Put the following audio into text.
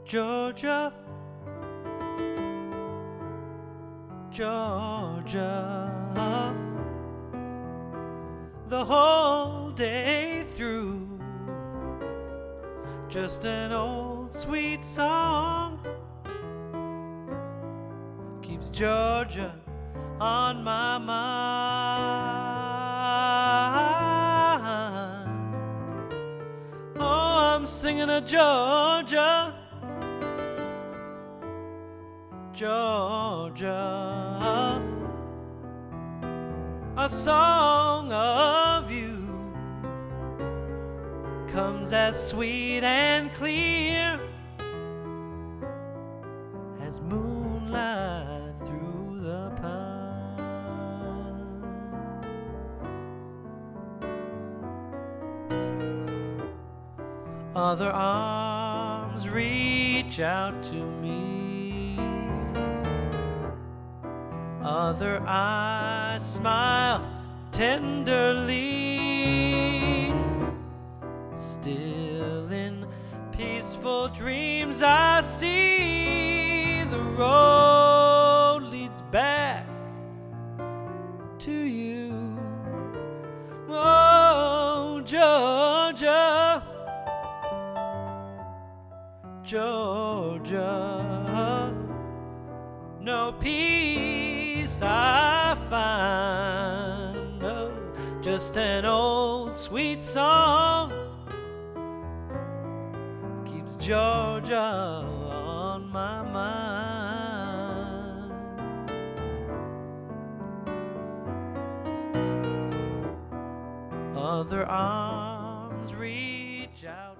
Georgia, Georgia, the whole day through, just an old sweet song keeps Georgia on my mind. Oh, I'm singing a Georgia, Georgia, a song of you comes as sweet and clear as moonlight through the pines. Other arms reach out to me, other eyes smile tenderly. Still in peaceful dreams I see the road leads back to you. Oh, Georgia, Georgia, no peace I find, oh, just an old sweet song keeps Georgia on my mind. Other arms reach out